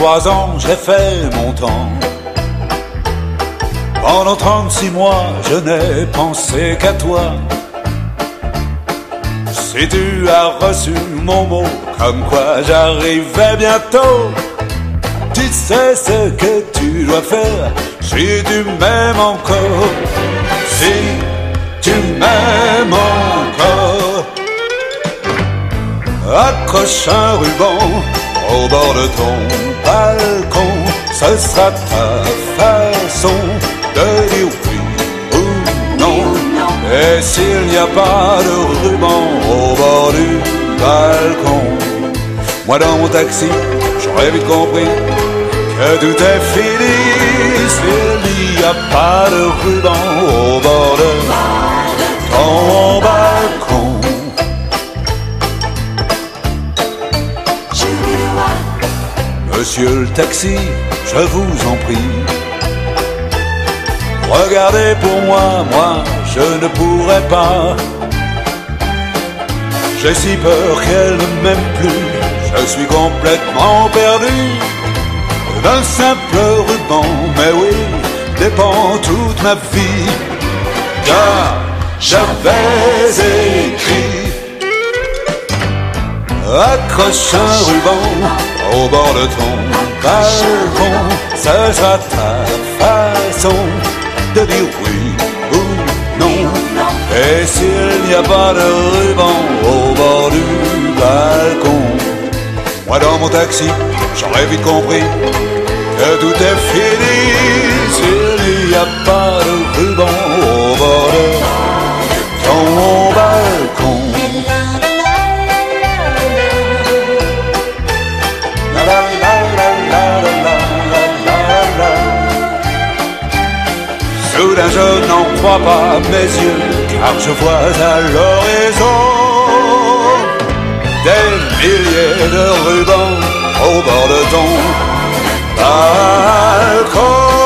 3 ans, j'ai fait mon temps. Pendant 36 mois, je n'ai pensé qu'à toi. Si tu as reçu mon mot, comme quoi j'arrivais bientôt, tu sais ce que tu dois faire si tu m'aimes encore. Si tu m'aimes encore, accroche un ruban au bord de ton balcon. Ce sera ta façon de dire oui ou non. Et s'il n'y a pas de ruban au bord du balcon, moi dans mon taxi, j'aurais vite compris que tout est fini. S'il n'y a pas de ruban au bord de ton balcon. Monsieur le taxi, je vous en prie, regardez pour moi, moi je ne pourrais pas. J'ai si peur qu'elle ne m'aime plus, je suis complètement perdu. D'un simple ruban, mais oui, dépend toute ma vie. Car j'avais écrit, accroche un ruban au bord de ton balcon. Ce sera ta façon de dire oui ou non. Et s'il n'y a pas de ruban au bord du balcon, moi dans mon taxi, j'aurais vite compris que tout est fini. S'il n'y a pas de ruban au bord de ton balcon. Soudain je n'en crois pas mes yeux, car je vois à l'horizon des milliers de rubans au bord de ton balcon.